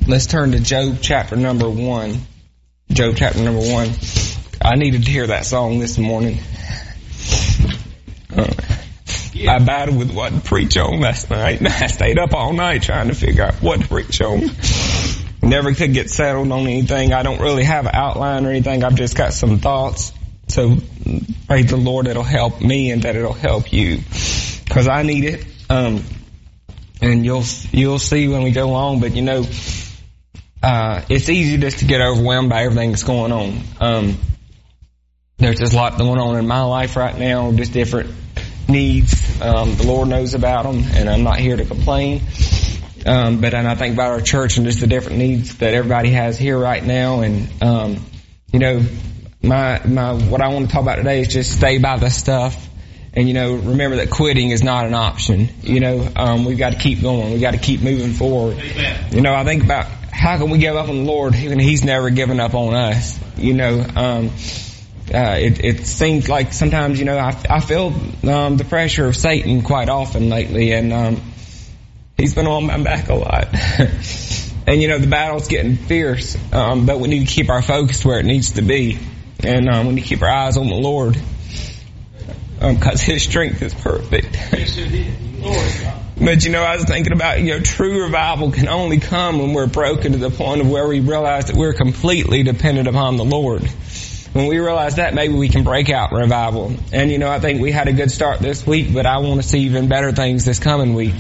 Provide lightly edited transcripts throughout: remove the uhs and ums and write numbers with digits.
Let's turn to Job chapter number 1. Job chapter number 1. I needed to hear that song this morning. I battled with what to preach on last night. I stayed up all night trying to figure out what to preach on. Never could get settled on anything. I don't really have an outline or anything. I've just got some thoughts. So pray the Lord it'll help me and that it'll help you. Because I need it. And you'll see when we go along. But it's easy just to get overwhelmed by everything that's going on. There's just a lot going on in my life right now, just different needs. The Lord knows about them, and I'm not here to complain. But I think about our church and just the different needs that everybody has here right now. And, what I want to talk about today is just stay by the stuff. And, remember that quitting is not an option. We've got to keep going. We've got to keep moving forward. Amen. I think about how can we give up on the Lord when He's never given up on us? It seems like sometimes, I feel the pressure of Satan quite often lately, and he's been on my back a lot. And, the battle's getting fierce, but we need to keep our focus where it needs to be. And we need to keep our eyes on the Lord, because His strength is perfect. But, I was thinking about, true revival can only come when we're broken to the point of where we realize that we're completely dependent upon the Lord. When we realize that, maybe we can break out revival. And, I think we had a good start this week, but I want to see even better things this coming week.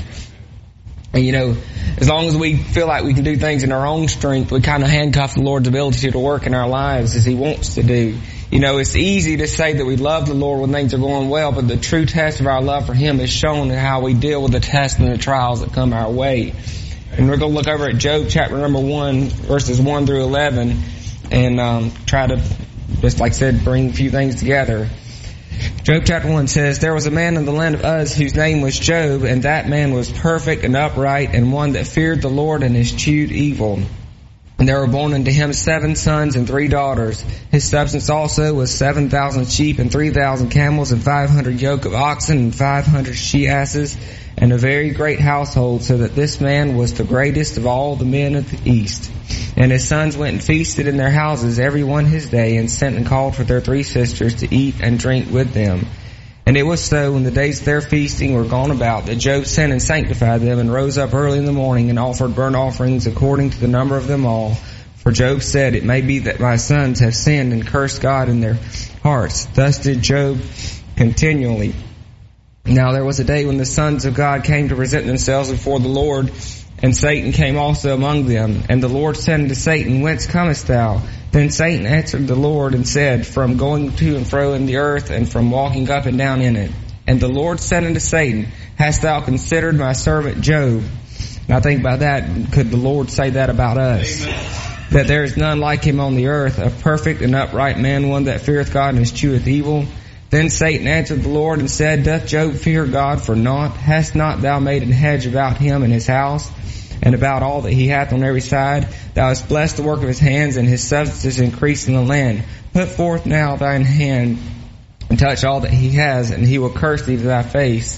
And, as long as we feel like we can do things in our own strength, we kind of handcuff the Lord's ability to work in our lives as He wants to do. It's easy to say that we love the Lord when things are going well, but the true test of our love for Him is shown in how we deal with the tests and the trials that come our way. And we're going to look over at Job chapter number 1, verses 1 through 11, and try to, just like I said, bring a few things together. Job chapter 1 says, "There was a man in the land of Uz whose name was Job, and that man was perfect and upright, and one that feared the Lord and eschewed evil. And there were born unto him 7 sons and 3 daughters. His substance also was 7,000 sheep and 3,000 camels and 500 yoke of oxen and 500 she-asses, and a very great household, so that this man was the greatest of all the men of the east. And his sons went and feasted in their houses every one his day, and sent and called for their 3 sisters to eat and drink with them. And it was so, when the days of their feasting were gone about, that Job sent and sanctified them, and rose up early in the morning, and offered burnt offerings according to the number of them all. For Job said, It may be that my sons have sinned and cursed God in their hearts. Thus did Job continually. Now there was a day when the sons of God came to present themselves before the Lord, and Satan came also among them. And the Lord said unto Satan, Whence comest thou? Then Satan answered the Lord and said, From going to and fro in the earth, and from walking up and down in it. And the Lord said unto Satan, Hast thou considered my servant Job? And I think about that, could the Lord say that about us? Amen. That there is none like him on the earth, a perfect and upright man, one that feareth God and escheweth evil. Then Satan answered the Lord and said, Doth Job fear God for naught? Hast not thou made an hedge about him and his house, and about all that he hath on every side? Thou hast blessed the work of his hands, and his substance is increased in the land. Put forth now thine hand, and touch all that he has, and he will curse thee to thy face.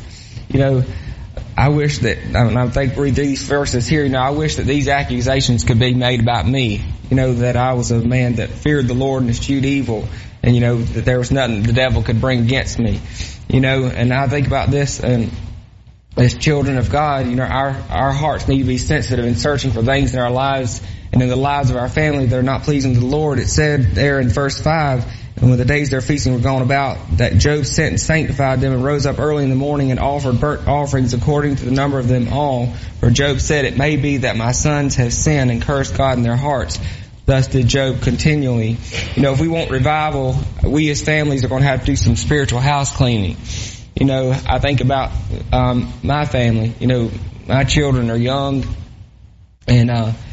I wish that, I think read these verses here, I wish that these accusations could be made about me. That I was a man that feared the Lord and eschewed evil, and that there was nothing the devil could bring against me. And I think about this, and as children of God, our hearts need to be sensitive and searching for things in our lives and in the lives of our family that are not pleasing to the Lord. It said there in verse 5, And when the days of their feasting were gone about, that Job sent and sanctified them, and rose up early in the morning, and offered burnt offerings according to the number of them all. For Job said, It may be that my sons have sinned and cursed God in their hearts. Thus did Job continually. If we want revival, we as families are going to have to do some spiritual house cleaning. I think about my family. My children are young, and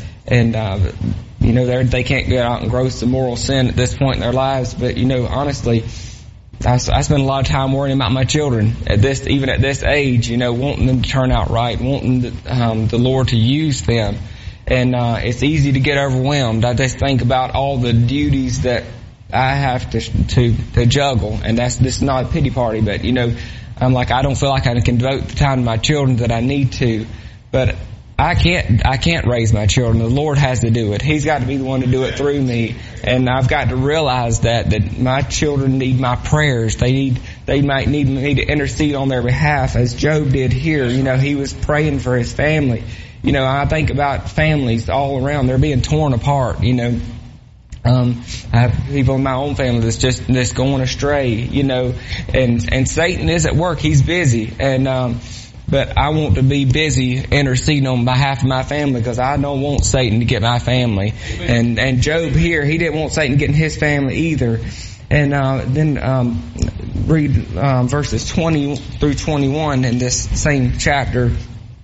they can't go out and grow some moral sin at this point in their lives. But honestly, I spend a lot of time worrying about my children even at this age. Wanting them to turn out right, wanting the Lord to use them. And it's easy to get overwhelmed. I just think about all the duties that I have to juggle, and this is not a pity party, but I'm like, I don't feel like I can devote the time to my children that I need to. But I can't raise my children. The Lord has to do it. He's got to be the one to do it through me. And I've got to realize that my children need my prayers. They might need me to intercede on their behalf, as Job did here. You know, he was praying for his family. You know, I think about families all around. They're being torn apart, you know. I have people in my own family that's going astray, you know, and Satan is at work. He's busy. But I want to be busy interceding on behalf of my family, because I don't want Satan to get my family. And Job here, he didn't want Satan getting his family either. And then read verses 20 through 21 in this same chapter.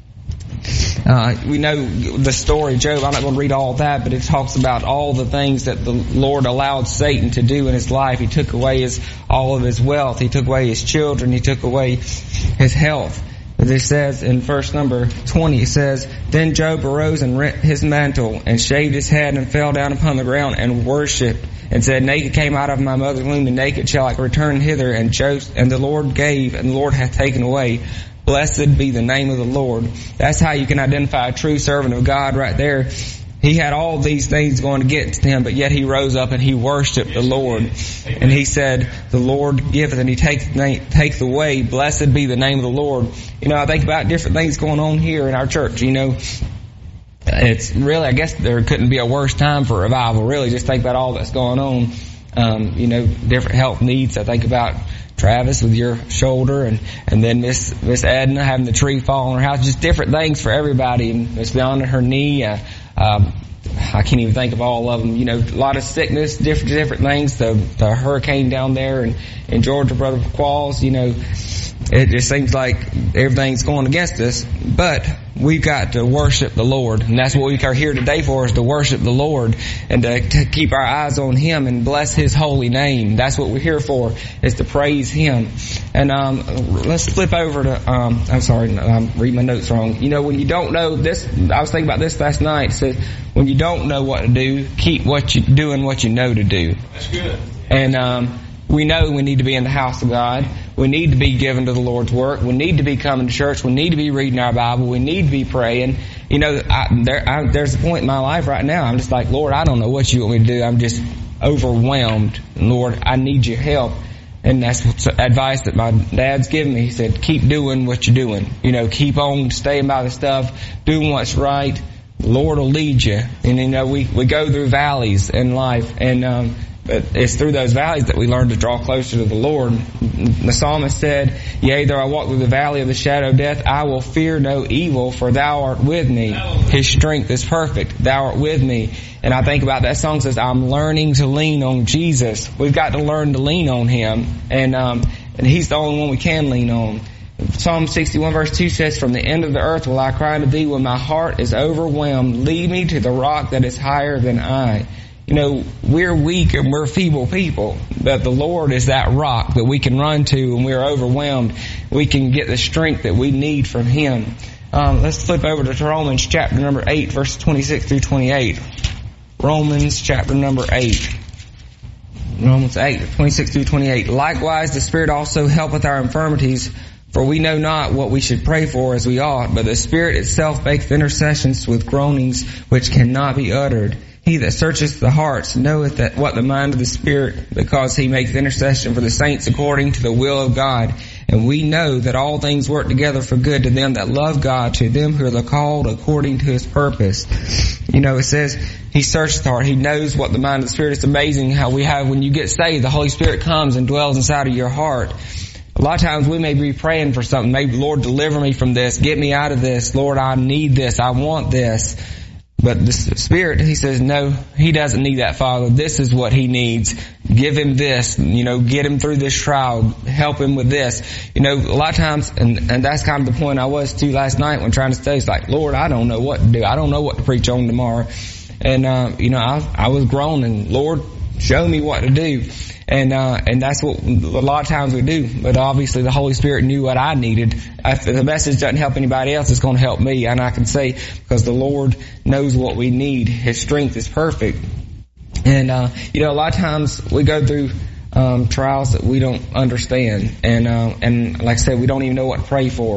We know the story of Job. I'm not going to read all that, but it talks about all the things that the Lord allowed Satan to do in his life. He took away all of his wealth. He took away his children. He took away his health. As it says in verse number 20, it says, Then Job arose and rent his mantle and shaved his head and fell down upon the ground and worshipped and said, Naked came out of my mother's womb, and naked shall I return hither. And the Lord gave, and the Lord hath taken away. Blessed be the name of the Lord. That's how you can identify a true servant of God right there. He had all these things going against him, but yet he rose up and he worshipped the Lord. And he said, The Lord giveth and he taketh away. Blessed be the name of the Lord. You know, I think about different things going on here in our church. You know, it's really, I guess there couldn't be a worse time for revival. Really, just think about all that's going on. You know, different health needs. I think about Travis with your shoulder, and then Miss Edna having the tree fall on her house. Just different things for everybody. And Miss Beyond her knee. I can't even think of all of them. You know, a lot of sickness, different things. The hurricane down there in Georgia, Brother Qualls, you know, it just seems like everything's going against us. But we've got to worship the Lord. And that's what we are here today for, is to worship the Lord and to keep our eyes on Him and bless His holy name. That's what we're here for, is to praise Him. And let's flip over to, I'm sorry, I'm reading my notes wrong. You know, when you don't know this, I was thinking about this last night. It says, when you don't know what to do, keep doing what you know to do. That's good. And we know we need to be in the house of God. We need to be given to the Lord's work. We need to be coming to church. We need to be reading our Bible. We need to be praying. You know, there's a point in my life right now, I'm just like, Lord, I don't know what you want me to do. I'm just overwhelmed. Lord, I need your help. And that's advice that my dad's given me. He said, keep doing what you're doing. You know, keep on staying by the stuff, doing what's right. The Lord will lead you. And, you know, we go through valleys in life, and but it's through those valleys that we learn to draw closer to the Lord. The psalmist said, Yea, though I walk through the valley of the shadow of death, I will fear no evil, for thou art with me. His strength is perfect. Thou art with me. And I think about that song says, I'm learning to lean on Jesus. We've got to learn to lean on Him. And He's the only one we can lean on. Psalm 61 verse 2 says, From the end of the earth will I cry to thee when my heart is overwhelmed. Lead me to the rock that is higher than I. You know, we're weak and we're feeble people, but the Lord is that rock that we can run to when we're overwhelmed. We can get the strength that we need from Him. Let's flip over to Romans chapter number 8, verses 26 through 28. Romans chapter number 8. Romans 8, 26 through 28. Likewise, the Spirit also helpeth our infirmities, for we know not what we should pray for as we ought, but the Spirit itself maketh intercessions with groanings which cannot be uttered. He that searcheth the hearts knoweth that what the mind of the Spirit, because He maketh intercession for the saints according to the will of God. And we know that all things work together for good to them that love God, to them who are the called according to His purpose. You know, it says He searches the heart. He knows what the mind of the Spirit. It's amazing how we have, when you get saved, the Holy Spirit comes and dwells inside of your heart. A lot of times we may be praying for something. Maybe, Lord, deliver me from this. Get me out of this. Lord, I need this. I want this. But the Spirit, He says, no, He doesn't need that, Father. This is what He needs. Give him this, you know, get him through this trial, help him with this. You know, a lot of times, and that's kind of the point I was to last night when trying to study. It's like, Lord, I don't know what to do. I don't know what to preach on tomorrow. And, you know, I was groaning, Lord, show me what to do. And that's what a lot of times we do. But obviously the Holy Spirit knew what I needed. If the message doesn't help anybody else, it's going to help me. And I can say, because the Lord knows what we need. His strength is perfect. And, you know, a lot of times we go through, trials that we don't understand. And like I said, we don't even know what to pray for.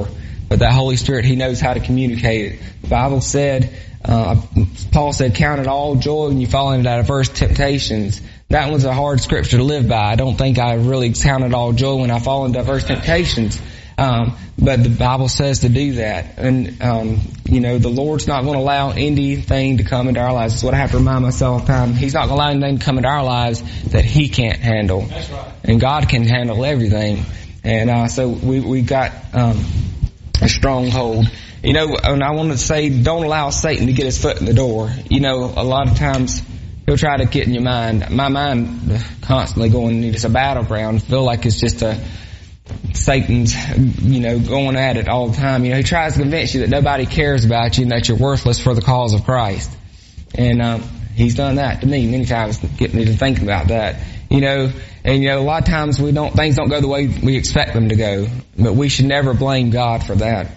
but that Holy Spirit, He knows how to communicate it. The Bible said, Paul said, count it all joy when you fall into diverse temptations. That one's a hard scripture to live by. I don't think I really count it all joy when I fall into diverse temptations. But the Bible says to do that. And, the Lord's not going to allow anything to come into our lives. That's what I have to remind myself all the time. He's not going to allow anything to come into our lives that He can't handle. That's right. And God can handle everything. And, so we got, a stronghold. And I want to say, don't allow Satan to get his foot in the door. A lot of times he'll try to get in your mind. My mind constantly going, it's a battleground. I feel like it's just Satan's, going at it all the time. He tries to convince you that nobody cares about you and that you're worthless for the cause of Christ. And, he's done that to me many times, getting me to think about that. A lot of times things don't go the way we expect them to go, but we should never blame God for that.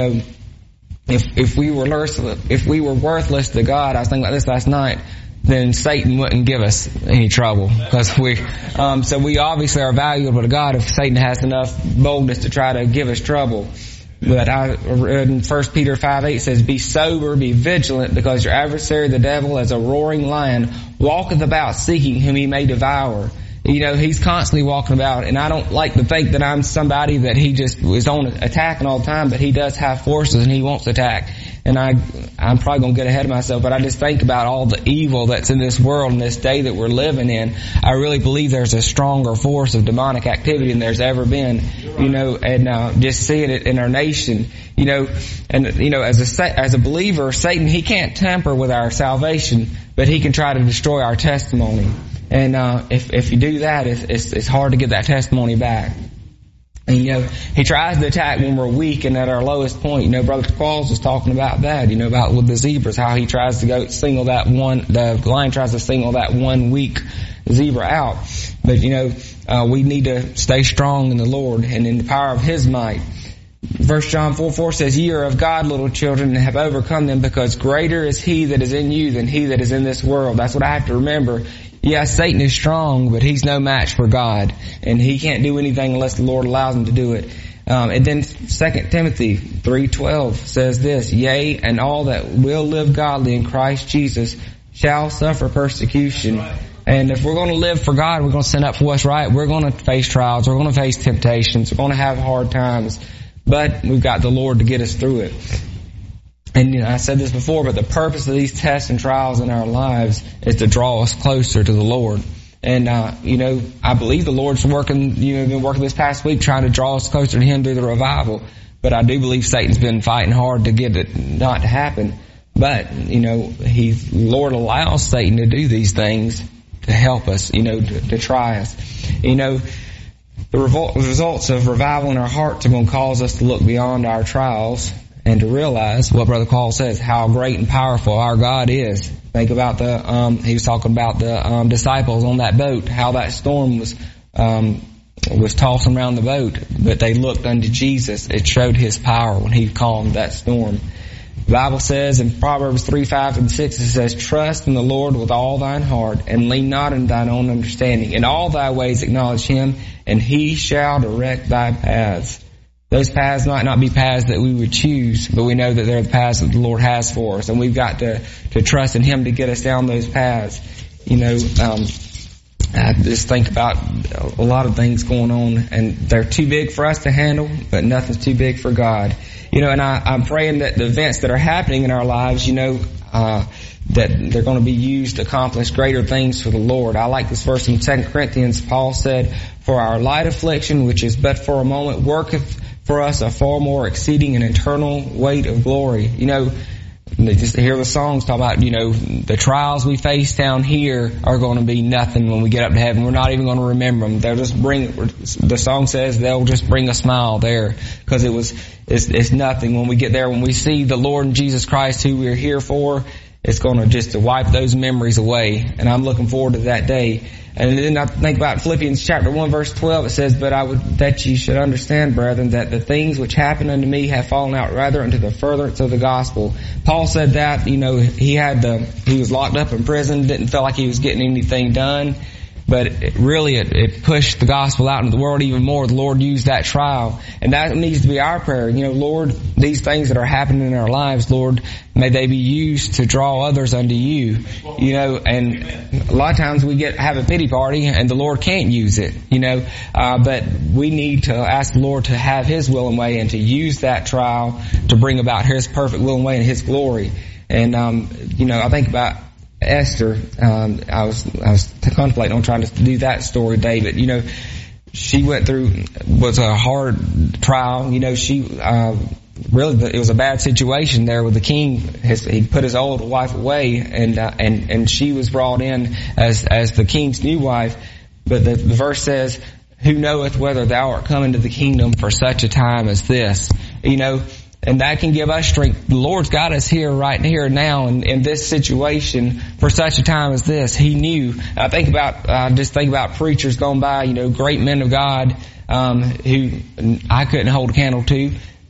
If we were worthless to God, I was thinking about this last night, then Satan wouldn't give us any trouble, because so we obviously are valuable to God if Satan has enough boldness to try to give us trouble. But I read in 1 Peter 5:8 says, be sober, be vigilant, because your adversary the devil, as a roaring lion, walketh about seeking whom he may devour. He's constantly walking about, and I don't like to think that I'm somebody that he just is on attacking all the time, but he does have forces and he wants to attack. And I'm probably going to get ahead of myself, but I just think about all the evil that's in this world in this day that we're living in. I really believe there's a stronger force of demonic activity than there's ever been, and just seeing it in our nation, as a believer, Satan, he can't tamper with our salvation, but he can try to destroy our testimony. And if you do that, it's hard to get that testimony back. And he tries to attack when we're weak and at our lowest point. Brother Qualls was talking about that, about with the zebras, how he tries to the lion tries to single that one weak zebra out. But we need to stay strong in the Lord and in the power of His might. 1 John 4:4 says, ye are of God, little children, and have overcome them, because greater is He that is in you than he that is in this world. That's what I have to remember. Yeah, Satan is strong, but he's no match for God. And he can't do anything unless the Lord allows him to do it. And then 2 Timothy 3:12 says this, yea, and all that will live godly in Christ Jesus shall suffer persecution. And if we're going to live for God, we're going to stand up for what's right, we're going to face trials, we're going to face temptations, we're going to have hard times. But we've got the Lord to get us through it. And I said this before, but the purpose of these tests and trials in our lives is to draw us closer to the Lord. And, I believe the Lord's working, been working this past week trying to draw us closer to Him through the revival. But I do believe Satan's been fighting hard to get it not to happen. But, Lord allows Satan to do these things to help us, to try us. The results of revival in our hearts are going to cause us to look beyond our trials and to realize what Brother Paul says, how great and powerful our God is. Think about he was talking about the disciples on that boat, how that storm was tossing around the boat, but they looked unto Jesus. It showed His power when He calmed that storm. The Bible says in Proverbs 3:5-6, it says, trust in the Lord with all thine heart, and lean not in thine own understanding. In all thy ways acknowledge Him, and He shall direct thy paths. Those paths might not be paths that we would choose, but we know that they're the paths that the Lord has for us, and we've got to trust in Him to get us down those paths. I just think about a lot of things going on, and they're too big for us to handle, but nothing's too big for God. And I'm praying that the events that are happening in our lives, that they're going to be used to accomplish greater things for the Lord. I like this verse in 2 Corinthians. Paul said, for our light affliction, which is but for a moment, worketh for us a far more exceeding and eternal weight of glory. Just to hear the songs talk about, the trials we face down here are going to be nothing when we get up to heaven. We're not even going to remember them. The song says they'll just bring a smile there, because it's nothing when we get there. When we see the Lord and Jesus Christ, who we're here for, it's going to just wipe those memories away. And I'm looking forward to that day. And then I think about Philippians chapter 1 verse 12. It says, but I would that ye should understand, brethren, that the things which happened unto me have fallen out rather unto the furtherance of the gospel. Paul said that, he was locked up in prison, didn't feel like he was getting anything done. but it pushed the gospel out into the world even more. The Lord used that trial, and that needs to be our prayer. Lord, these things that are happening in our lives, Lord, may they be used to draw others unto you. And a lot of times we have a pity party and the Lord can't use it, but we need to ask the Lord to have His will and way and to use that trial to bring about His perfect will and way and His glory. And, I think about Esther. I was contemplating on trying to do that story, David. She went through, was a hard trial. Really, it was a bad situation there with the king. He put his old wife away, and she was brought in as the king's new wife. But the verse says, "Who knoweth whether thou art come into the kingdom for such a time as this?" And that can give us strength. The Lord's got us here, right here now, in this situation for such a time as this. He knew. I think about preachers going by, great men of God, who I couldn't hold a candle to,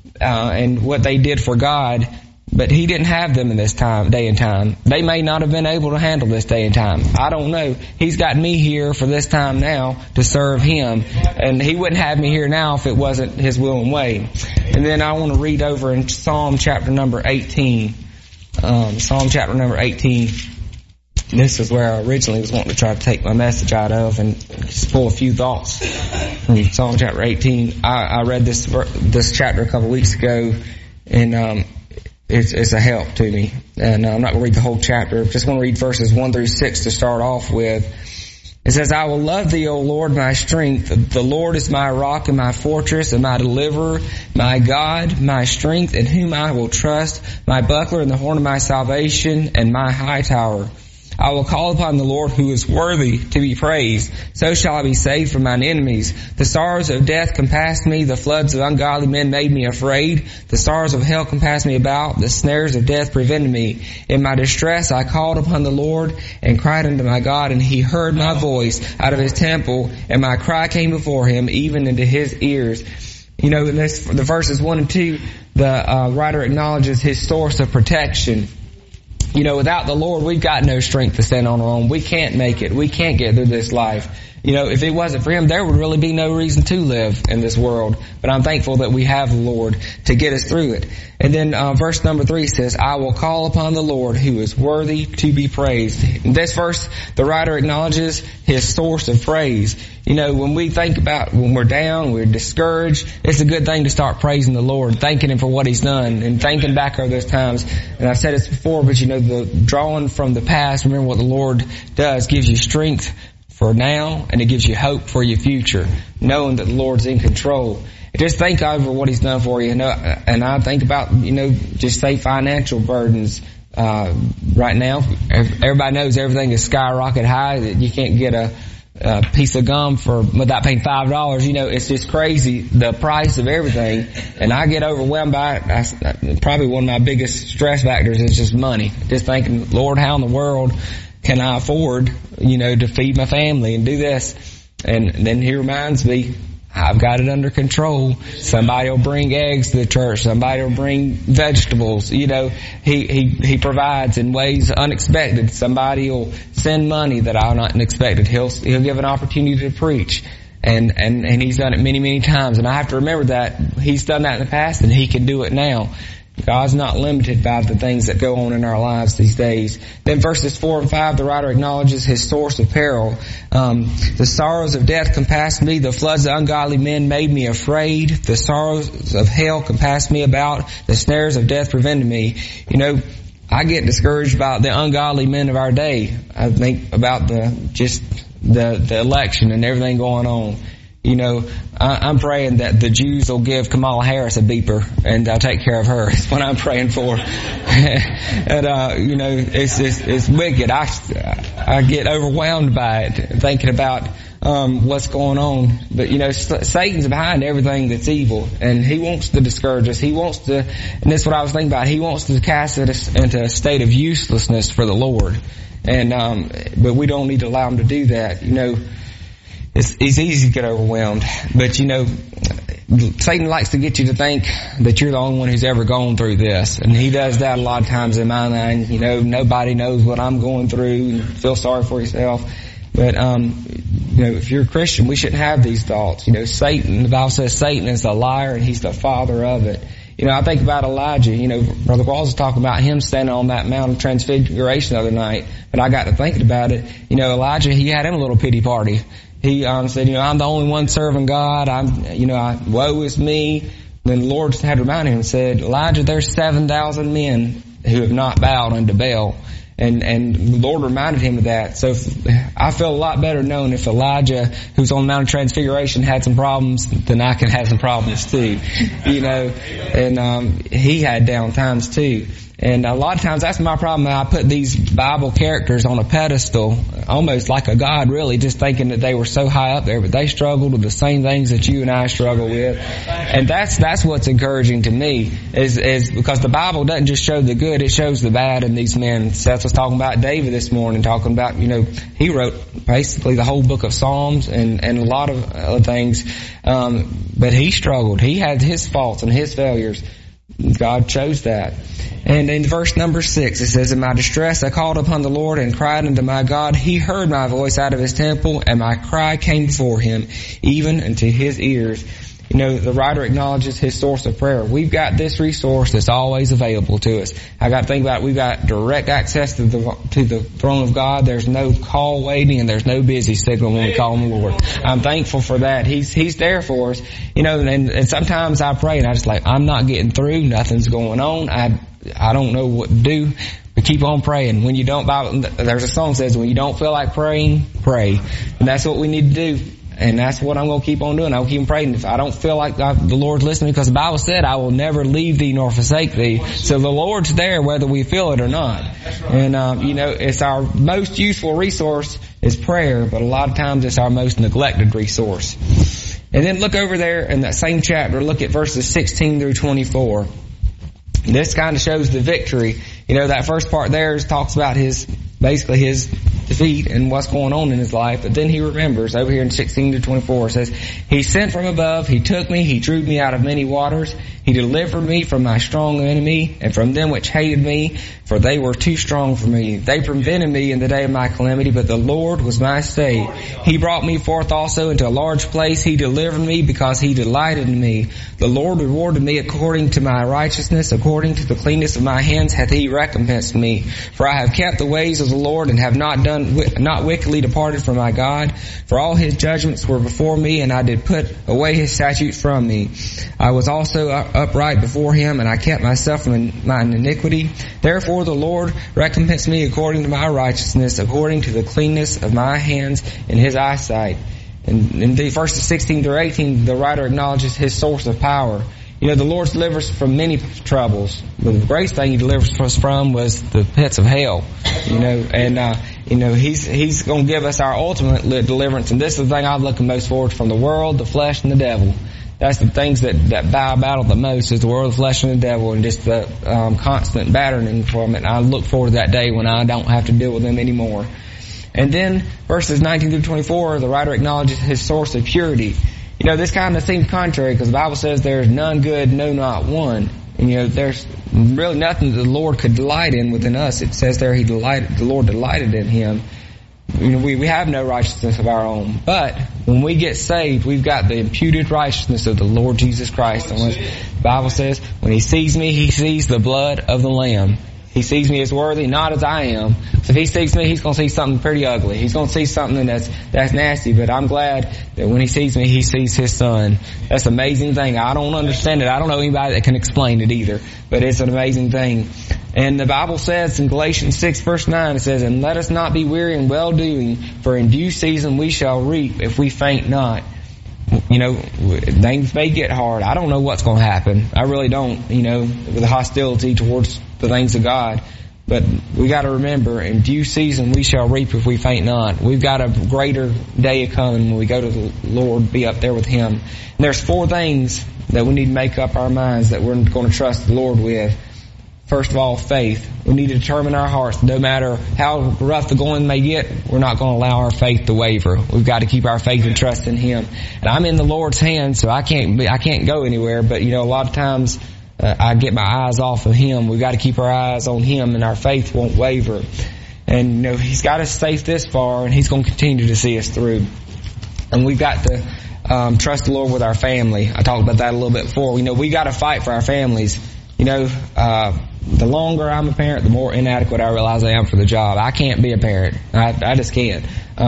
and what they did for God. But He didn't have them in this day and time. They may not have been able to handle this day and time. I don't know. He's got me here for this time now to serve Him. And He wouldn't have me here now if it wasn't His will and way. And then I want to read over in Psalm chapter number 18. Psalm chapter number 18. This is where I originally was wanting to try to take my message out of and just pull a few thoughts from Psalm chapter 18. I read this chapter a couple of weeks ago, and it's a help to me. And I'm not going to read the whole chapter. Just want to read verses 1 through 6 to start off with. It says, "I will love Thee, O Lord, my strength. The Lord is my rock and my fortress and my deliverer, my God, my strength, in whom I will trust, my buckler and the horn of my salvation and my high tower. I will call upon the Lord who is worthy to be praised. So shall I be saved from mine enemies. The sorrows of death compassed me. The floods of ungodly men made me afraid. The sorrows of hell compassed me about. The snares of death prevented me. In my distress I called upon the Lord and cried unto my God, and He heard my voice out of His temple, and my cry came before Him, even into His ears." In the verses 1 and 2, the writer acknowledges His source of protection. Without the Lord, we've got no strength to stand on our own. We can't make it. We can't get through this life. If it wasn't for Him, there would really be no reason to live in this world. But I'm thankful that we have the Lord to get us through it. And then verse number 3 says, "I will call upon the Lord who is worthy to be praised." In this verse, the writer acknowledges His source of praise. When we think about when we're down, we're discouraged, it's a good thing to start praising the Lord, thanking Him for what He's done, and thinking back over those times. And I've said this before, but the drawing from the past, remember what the Lord does, gives you strength for now, and it gives you hope for your future, knowing that the Lord's in control. Just think over what He's done for you. And I think about, just say financial burdens. Right now, everybody knows everything is skyrocket high, that you can't get a piece of gum without paying $5. It's just crazy, the price of everything. And I get overwhelmed by it. Probably one of my biggest stress factors is just money. Just thinking, Lord, how in the world can I afford, to feed my family and do this? And then He reminds me, I've got it under control. Somebody will bring eggs to the church. Somebody will bring vegetables. He provides in ways unexpected. Somebody will send money that I not expected. He'll give an opportunity to preach. And He's done it many, many times. And I have to remember that He's done that in the past, and He can do it now. God's not limited by the things that go on in our lives these days. Then verses 4 and 5, the writer acknowledges His source of peril. "The sorrows of death compassed me. The floods of ungodly men made me afraid. The sorrows of hell compassed me about. The snares of death prevented me." I get discouraged about the ungodly men of our day. I think about the election and everything going on. I'm praying that the Jews will give Kamala Harris a beeper and I'll take care of her. That's what I'm praying for. And, it's wicked. I get overwhelmed by it, thinking about, what's going on. But, Satan's behind everything that's evil, and he wants to discourage us. He wants to, and that's what I was thinking about. He wants to cast us into a state of uselessness for the Lord. And, but we don't need to allow him to do that. It's easy to get overwhelmed, but Satan likes to get you to think that you're the only one who's ever gone through this, and he does that a lot of times in my mind. Nobody knows what I'm going through, and feel sorry for yourself. But, if you're a Christian, we shouldn't have these thoughts. Satan, the Bible says Satan is a liar and he's the father of it. I think about Elijah. Brother Walls was talking about him standing on that Mount of Transfiguration the other night. But I got to thinking about it. Elijah, he had him a little pity party. He said, I'm the only one serving God. Woe is me. Then the Lord had to remind him and said, Elijah, there's 7,000 men who have not bowed unto Baal. And the Lord reminded him of that. So I feel a lot better knowing if Elijah, who's on the Mount of Transfiguration, had some problems, then I can have some problems too. And he had down times too. And a lot of times that's my problem. I put these Bible characters on a pedestal, almost like a God really, just thinking that they were so high up there, but they struggled with the same things that you and I struggle with. And that's what's encouraging to me, is because the Bible doesn't just show the good, it shows the bad in these men. Seth was talking about David this morning, talking about, he wrote basically the whole book of Psalms and a lot of other things. But he struggled. He had his faults and his failures. God chose that. And in verse number 6, it says, in my distress I called upon the Lord and cried unto my God. He heard my voice out of his temple, and my cry came before him, even unto his ears. The writer acknowledges his source of prayer. We've got this resource that's always available to us. I got to think about it. We've got direct access to the throne of God. There's no call waiting and there's no busy signal when we call on the Lord. I'm thankful for that. He's there for us. And sometimes I pray and I just I'm not getting through. Nothing's going on. I don't know what to do. But keep on praying. When you don't, there's a song that says, when you don't feel like praying, pray. And that's what we need to do. And that's what I'm going to keep on doing. I'll keep on praying. If I don't feel like the Lord's listening, because the Bible said, I will never leave thee nor forsake thee. So the Lord's there whether we feel it or not. And, it's our most useful resource is prayer, but a lot of times it's our most neglected resource. And then look over there in that same chapter, look at verses 16 through 24. This kind of shows the victory. That first part there talks about his defeat and what's going on in his life. But then he remembers over here in 16 to 24, it says, he sent from above, he took me, he drew me out of many waters. He delivered me from my strong enemy and from them which hated me, for they were too strong for me. They prevented me in the day of my calamity, but the Lord was my stay. He brought me forth also into a large place. He delivered me because he delighted in me. The Lord rewarded me according to my righteousness, according to the cleanness of my hands hath he recompensed me. For I have kept the ways of the Lord and have not wickedly departed from my God. For all his judgments were before me, and I did put away his statutes from me. I was also upright before him, and I kept myself from my iniquity. Therefore the Lord recompensed me according to my righteousness, according to the cleanness of my hands in his eyesight. And in the verses 16 through 18, the writer acknowledges his source of power. The Lord delivers us from many troubles. But the greatest thing he delivers us from was the pits of hell. He's going to give us our ultimate deliverance. And this is the thing I'm looking most forward to, from the world, the flesh, and the devil. That's the things that battle the most, is the world, the flesh, and the devil, and just the constant battering from it. And I look forward to that day when I don't have to deal with them anymore. And then verses 19 through 24, the writer acknowledges his source of purity. This kind of seems contrary, because the Bible says there's none good, no, not one. And there's really nothing that the Lord could delight in within us. It says there the Lord delighted in him. We have no righteousness of our own. But when we get saved, we've got the imputed righteousness of the Lord Jesus Christ. And the Bible says, when he sees me, he sees the blood of the Lamb. He sees me as worthy, not as I am. So if he sees me, he's going to see something pretty ugly. He's going to see something that's nasty. But I'm glad that when he sees me, he sees his son. That's an amazing thing. I don't understand it. I don't know anybody that can explain it either. But it's an amazing thing. And the Bible says in Galatians 6 verse 9, it says, and let us not be weary in well-doing, for in due season we shall reap if we faint not. Things may get hard. I don't know what's going to happen. I really don't, with the hostility towards the things of God. But we got to remember, in due season we shall reap if we faint not. We've got a greater day coming when we go to the Lord, be up there with him. And there's 4 things that we need to make up our minds that we're going to trust the Lord with. First of all, faith. We need to determine our hearts. No matter how rough the going may get, we're not going to allow our faith to waver. We've got to keep our faith and trust in him. And I'm in the Lord's hands, so I can't go anywhere. But a lot of times I get my eyes off of him. We've got to keep our eyes on him, and our faith won't waver. And, you know, He's got us safe this far, and He's going to continue to see us through. And we've got to trust the Lord with our family. I talked about that a little bit before. You know, we got to fight for our families. You know, the longer I'm a parent, the more inadequate I realize I am for the job. I can't be a parent. I just can't.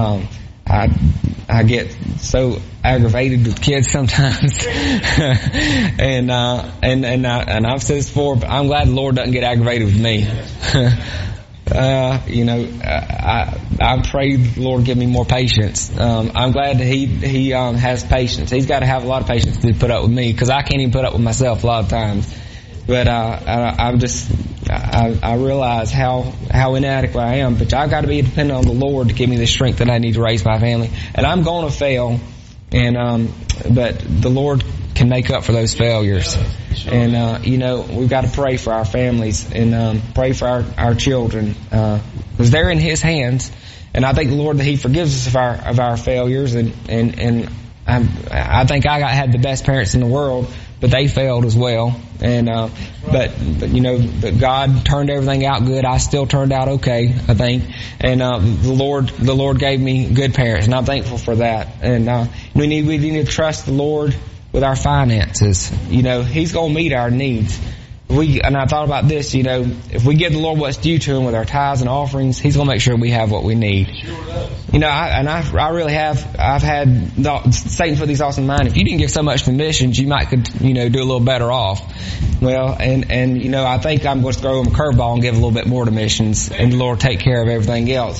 I get so aggravated with kids sometimes, and I've said this before, but I'm glad the Lord doesn't get aggravated with me. You know, I pray the Lord give me more patience. I'm glad that He has patience. He's got to have a lot of patience to put up with me, because I can't even put up with myself a lot of times. But I realize how inadequate I am. But I've got to be dependent on the Lord to give me the strength that I need to raise my family. And I'm going to fail, but the Lord can make up for those failures. And you know, we've got to pray for our families and pray for our children, because they're in His hands. And I thank the Lord that He forgives us of our failures. And I think I had the best parents in the world, but they failed as well. And but you know, but God turned everything out good. I still turned out okay, I think. And the Lord gave me good parents, and I'm thankful for that. And we need to trust the Lord with our finances. You know, He's going to meet our needs. And I thought about this, you know, if we give the Lord what's due to Him with our tithes and offerings, He's going to make sure we have what we need. You know, I really have, I've had Satan put these thoughts in mind. If you didn't give so much to missions, you might could, you know, do a little better off. Well, and you know, I think I'm going to throw Him a curveball and give a little bit more to missions, and the Lord take care of everything else.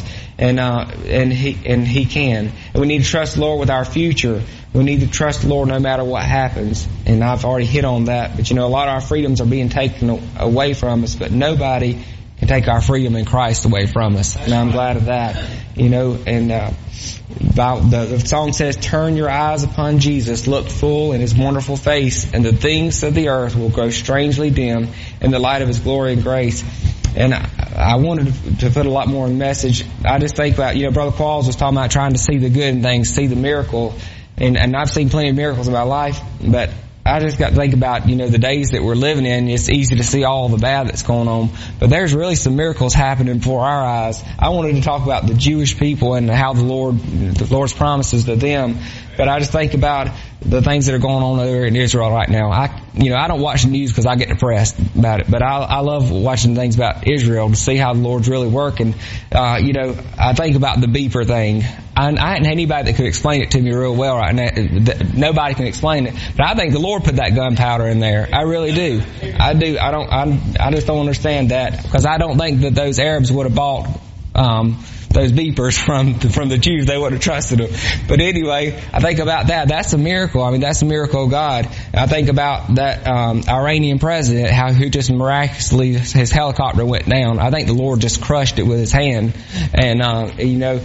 And He can. And we need to trust the Lord with our future. We need to trust the Lord no matter what happens. And I've already hit on that. But you know, a lot of our freedoms are being taken away from us, but nobody can take our freedom in Christ away from us. And I'm glad of that. You know, and about the song says, "Turn your eyes upon Jesus, look full in His wonderful face, and the things of the earth will grow strangely dim in the light of His glory and grace." And I wanted to put a lot more in the message. I just think about, you know, Brother Qualls was talking about trying to see the good in things, see the miracle. And I've seen plenty of miracles in my life, but I just got to think about, you know, the days that we're living in. It's easy to see all the bad that's going on, but there's really some miracles happening before our eyes. I wanted to talk about the Jewish people and how the Lord's promises to them. But I just think about the things that are going on over in Israel right now. I don't watch the news because I get depressed about it, but I love watching things about Israel to see how the Lord's really working. You know, I think about the beeper thing. I hadn't had anybody that could explain it to me real well right now. Nobody can explain it, but I think the Lord put that gunpowder in there. I really do. I do. I just don't understand that, because I don't think that those Arabs would have bought those beepers from the Jews. They would have trusted them. But anyway, I think about that. That's a miracle. I mean, that's a miracle of God. And I think about that Iranian president, who just miraculously his helicopter went down. I think the Lord just crushed it with His hand. And you know,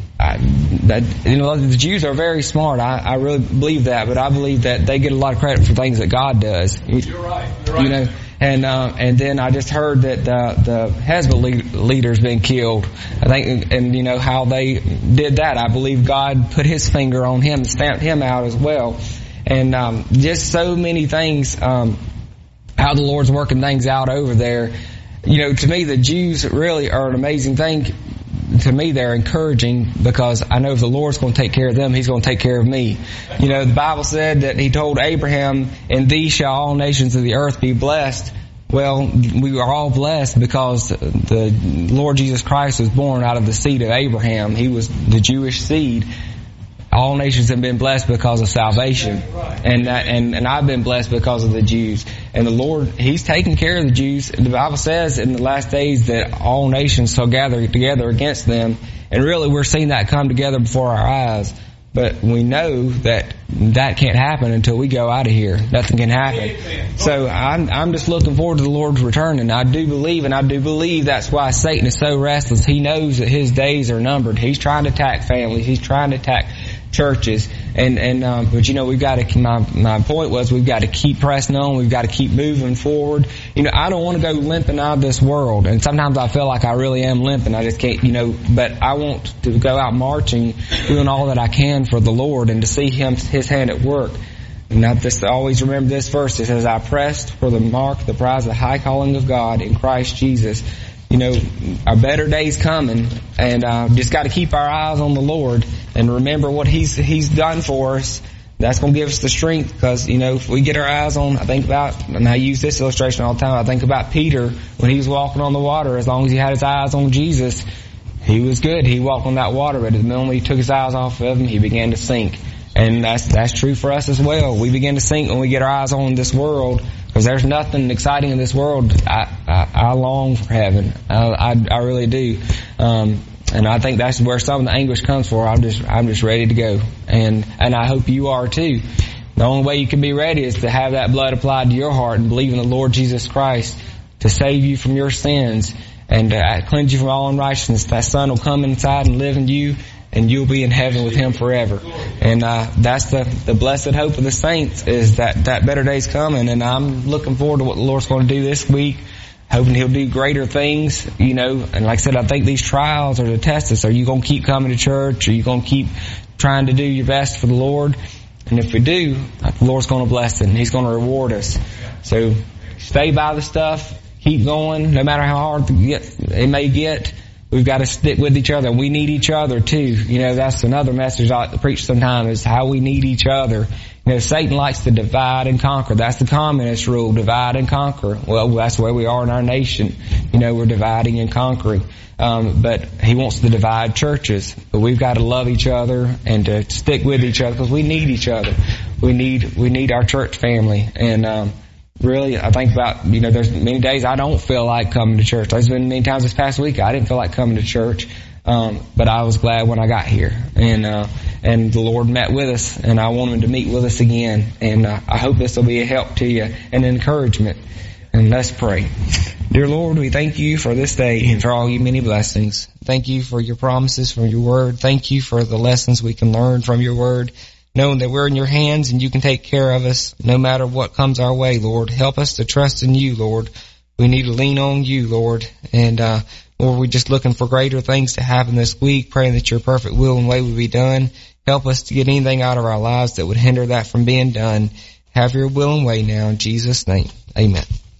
the Jews are very smart. I really believe that, but I believe that they get a lot of credit for things that God does. You're right. You know, and then I just heard that the Hezbollah leader's been killed. I think, and you know how they did that. I believe God put His finger on him, stamped him out as well, and just so many things. How the Lord's working things out over there. You know, to me, the Jews really are an amazing thing. To me, they're encouraging, because I know if the Lord's going to take care of them, He's going to take care of me. You know, the Bible said that He told Abraham, "In thee shall all nations of the earth be blessed." Well, we are all blessed because the Lord Jesus Christ was born out of the seed of Abraham. He was the Jewish seed. All nations have been blessed because of salvation. And I've been blessed because of the Jews. And the Lord, He's taking care of the Jews. The Bible says in the last days that all nations shall gather together against them. And really we're seeing that come together before our eyes. But we know that can't happen until we go out of here. Nothing can happen. So I'm just looking forward to the Lord's return. And I do believe that's why Satan is so restless. He knows that his days are numbered. He's trying to attack families. He's trying to attack churches. But you know, we've got to, my point was we've got to keep pressing on. We've got to keep moving forward. You know, I don't want to go limping out of this world. And sometimes I feel like I really am limping. I just can't, you know, but I want to go out marching, doing all that I can for the Lord and to see His hand at work. And I just always remember this verse. It says, "I pressed for the mark, the prize, the high calling of God in Christ Jesus." our better days coming, and just got to keep our eyes on the Lord and remember what He's done for us. That's going to give us the strength, because, if we get our eyes on, I think about, and I use this illustration all the time, I think about Peter when he was walking on the water. As long as he had his eyes on Jesus, he was good. He walked on that water, but the moment he took his eyes off of him, he began to sink. And that's true for us as well. We begin to sink when we get our eyes on this world, because there's nothing exciting in this world. I long for heaven. I really do. And I think that's where some of the anguish comes for. I'm just ready to go. And I hope you are too. The only way you can be ready is to have that blood applied to your heart and believe in the Lord Jesus Christ to save you from your sins and to cleanse you from all unrighteousness. That Son will come inside and live in you, and you'll be in heaven with Him forever. And that's the blessed hope of the saints, is that better day's coming. And I'm looking forward to what the Lord's going to do this week, hoping He'll do greater things, And like I said, I think these trials are to test us. Are you going to keep coming to church? Are you going to keep trying to do your best for the Lord? And if we do, the Lord's going to bless it, and He's going to reward us. So stay by the stuff. Keep going, no matter how hard it may get. We've got to stick with each other. We need each other too. That's another message I like to preach sometimes, is how we need each other. Satan likes to divide and conquer. That's the communist rule, divide and conquer. Well, that's where we are in our nation. We're dividing and conquering. But he wants to divide churches. But we've got to love each other and to stick with each other, because we need each other. We need our church family. And, really, I think about, there's many days I don't feel like coming to church. There's been many times this past week I didn't feel like coming to church. But I was glad when I got here. And the Lord met with us, and I want Him to meet with us again. And I hope this will be a help to you and an encouragement. And let's pray. Dear Lord, we thank You for this day and for all Your many blessings. Thank You for Your promises from Your word. Thank You for the lessons we can learn from Your word, knowing that we're in Your hands and You can take care of us no matter what comes our way, Lord. Help us to trust in You, Lord. We need to lean on You, Lord. And Lord, we're just looking for greater things to happen this week, praying that Your perfect will and way will be done. Help us to get anything out of our lives that would hinder that from being done. Have Your will and way now, in Jesus' name. Amen.